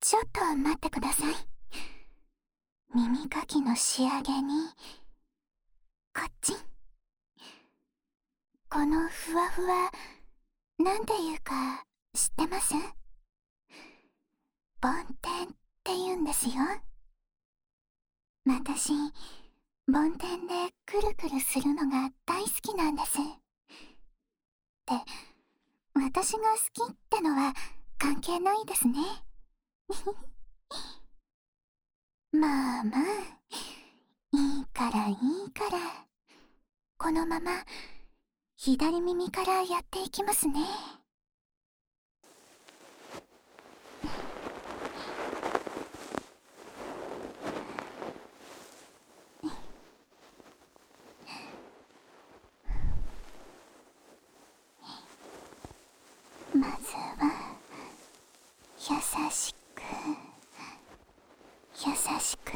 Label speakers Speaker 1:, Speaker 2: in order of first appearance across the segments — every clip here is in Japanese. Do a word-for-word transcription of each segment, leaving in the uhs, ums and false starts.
Speaker 1: ちょっと待ってください。耳かきの仕上げに、こっち。このふわふわ、なんていうか、知ってます？梵天って言うんですよ。私、梵天でくるくるするのが大好きなんです。で、私が好きってのは関係ないですね。まあまあ、いいからいいから。このまま、左耳からやっていきますね。まずは、優しく、優しく。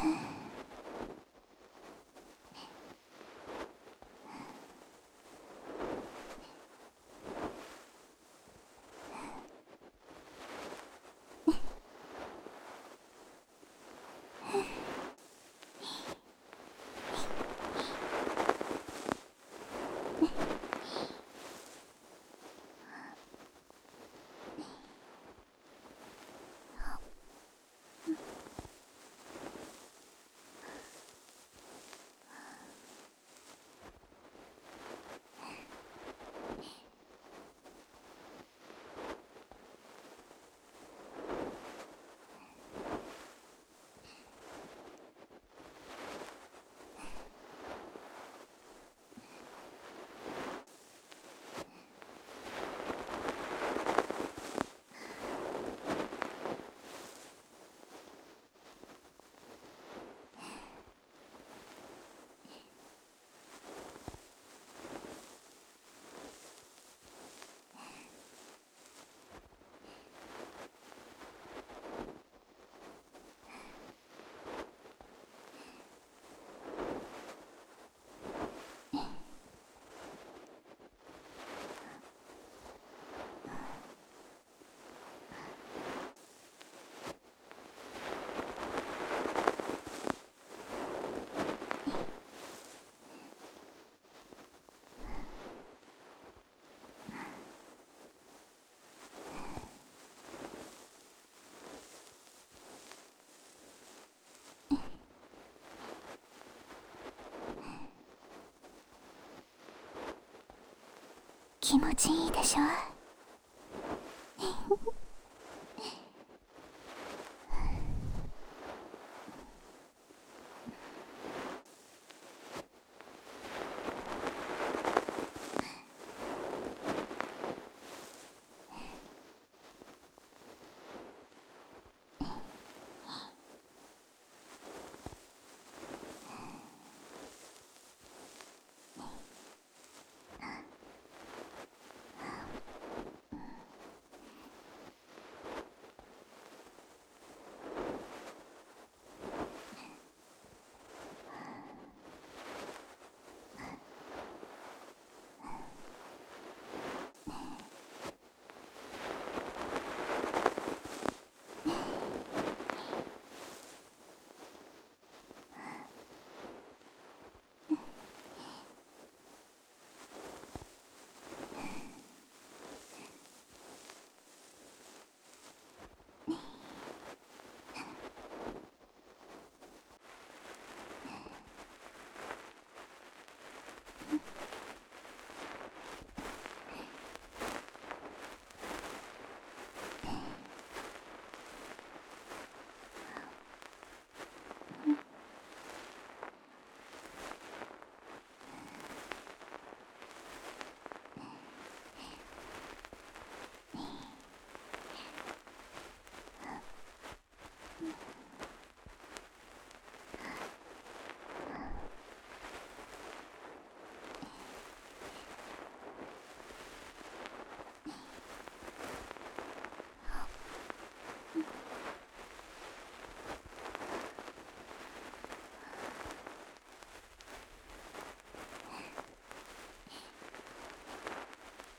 Speaker 1: 気持ちいいでしょ？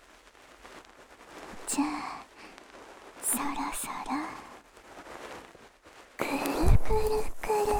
Speaker 1: じゃあ、そろそろ。 くるくる。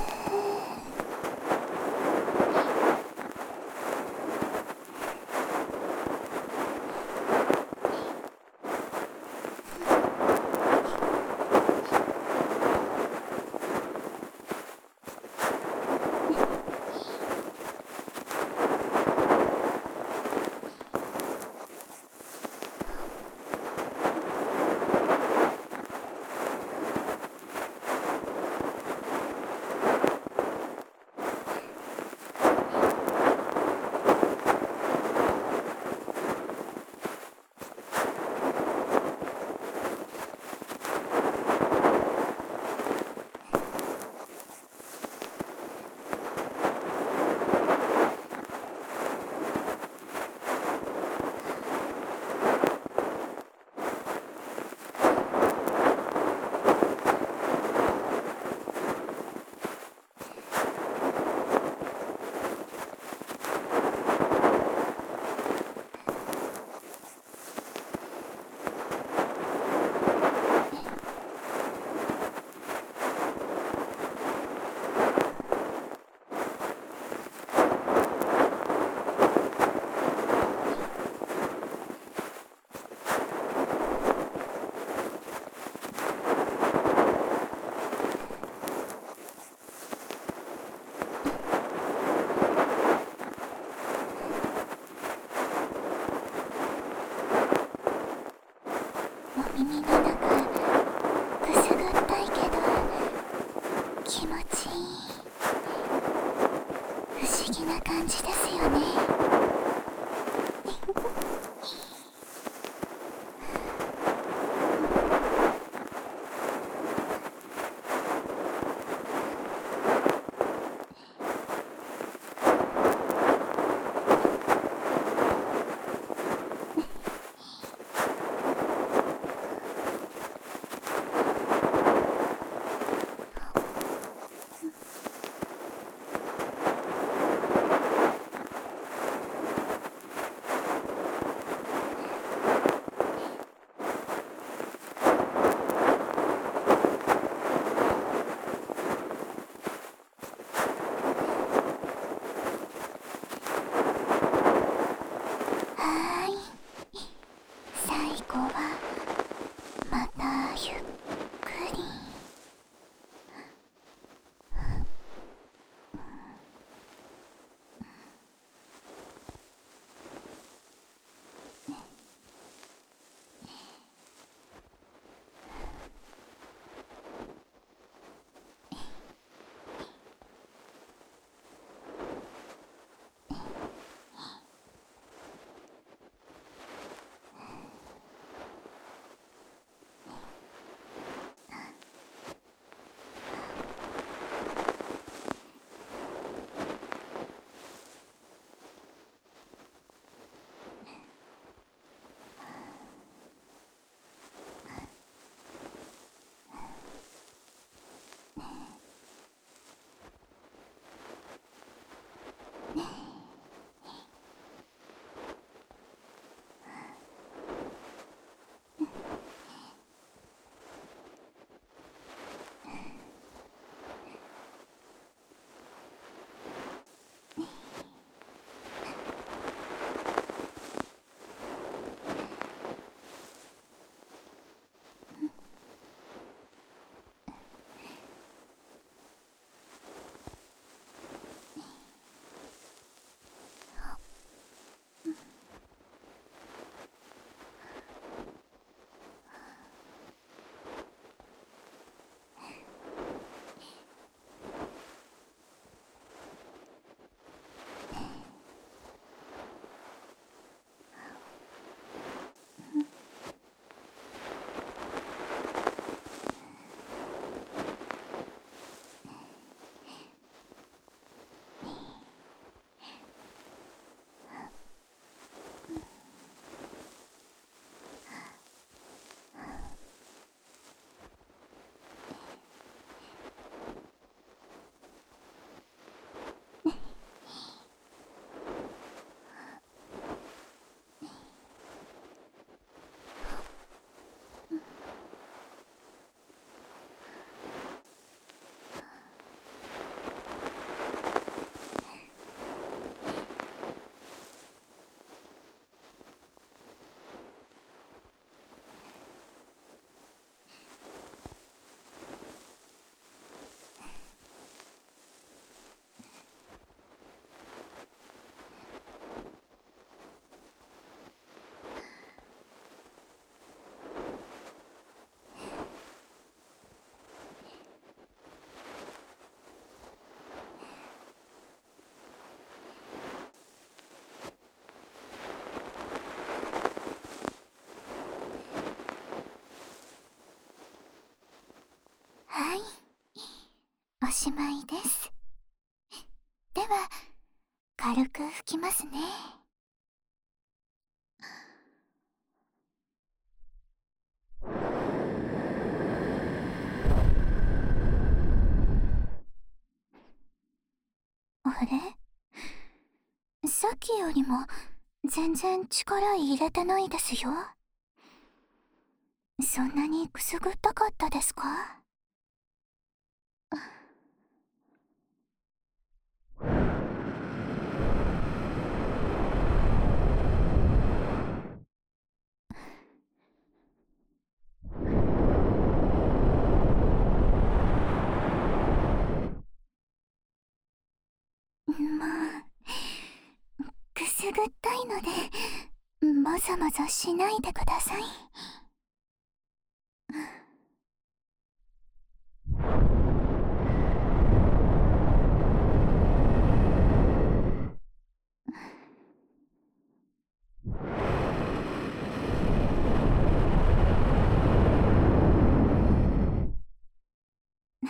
Speaker 1: はい、おしまいです。では軽く拭きますね。あれ、さっきよりも全然力入れてないですよ。そんなにくすぐったかったですか？まあ、くすぐったいのでもぞもぞしないでください。はい、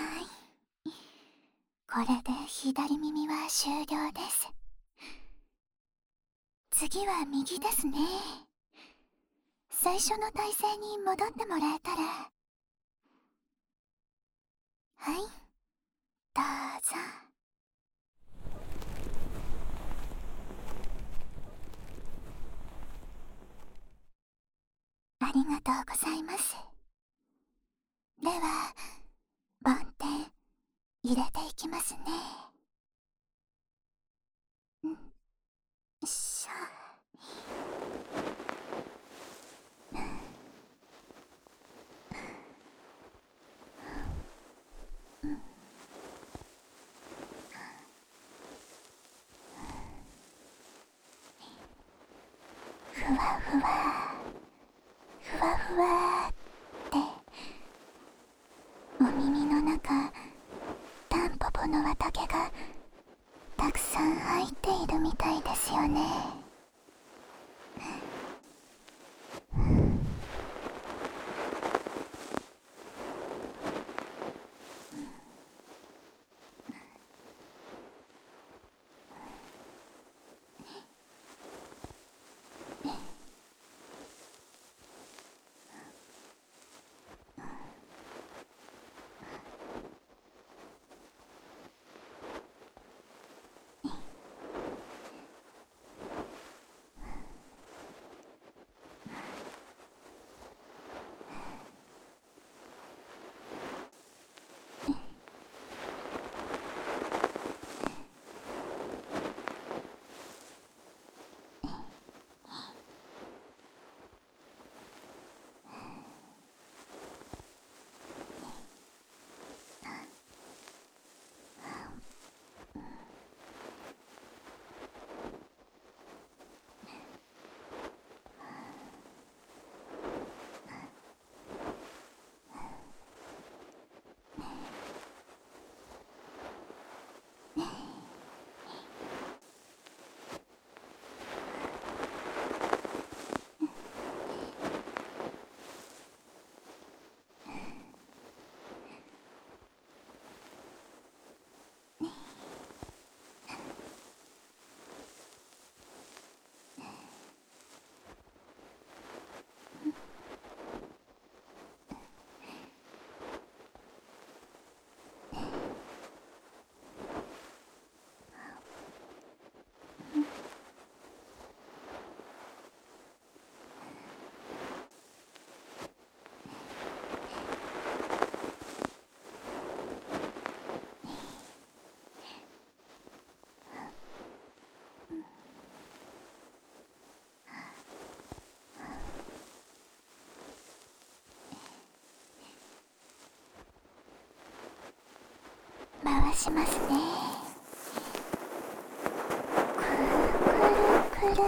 Speaker 1: これで左耳は終了です。次は右ですね。最初の体勢に戻ってもらえたら。はい、どうぞ。ありがとうございます。では梵天入れていきますね。んしょ。ふわふわふわふわってお耳の中、タンポポの綿毛がたくさん入っているみたいですよね。回しますね。くるくるくる。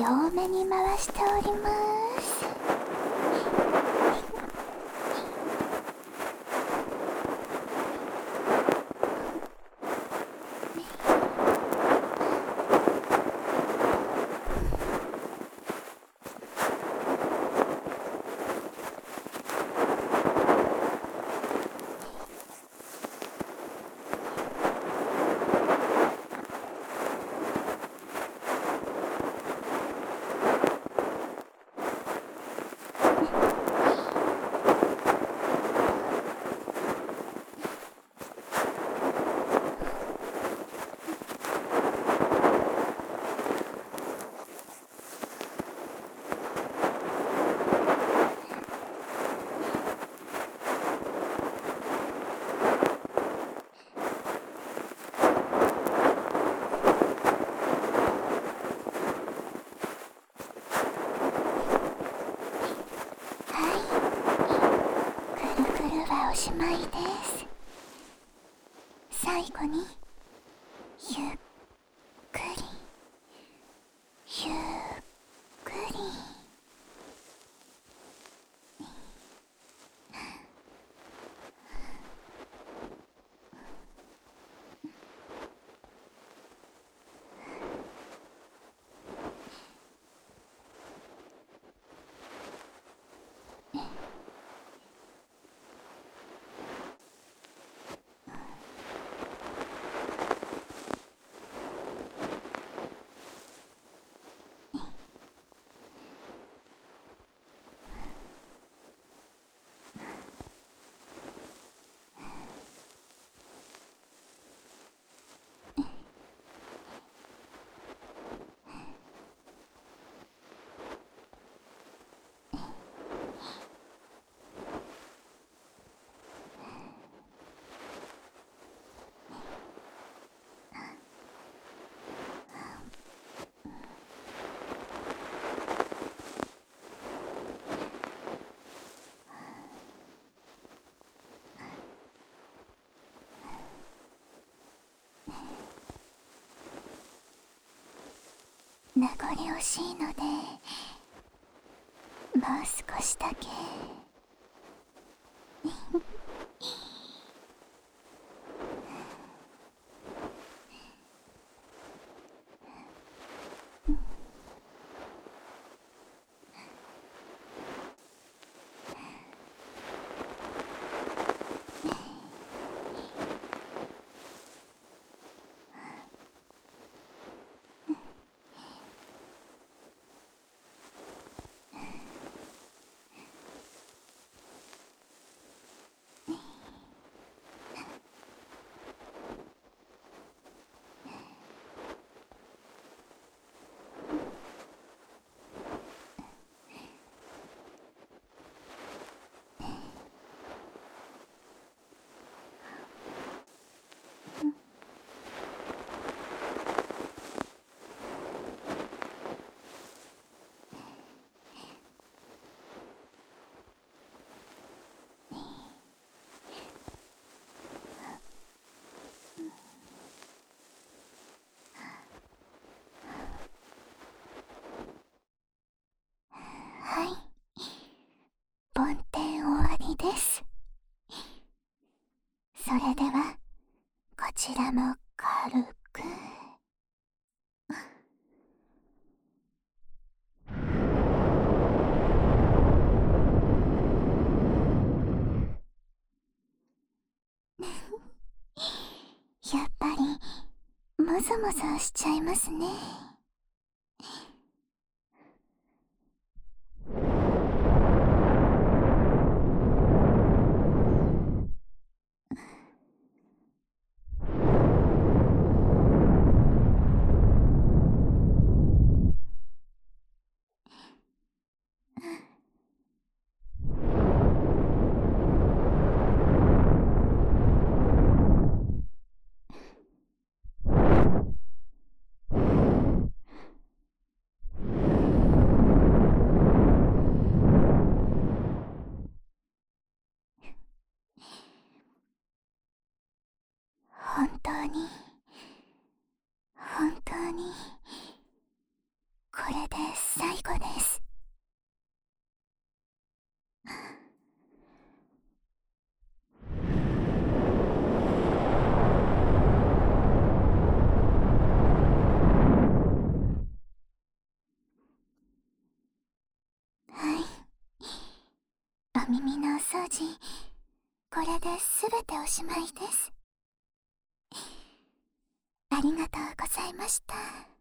Speaker 1: 多めに回しております。おしまいです。最後にゆっくりゆっくり名残惜しいのでもう少しだけはい、梵天終わりです。それではこちらも軽くやっぱりもぞもぞしちゃいますね。本当に本当にこれで最後です。はい、お耳のお掃除、これで全ておしまいです。ありがとうございました。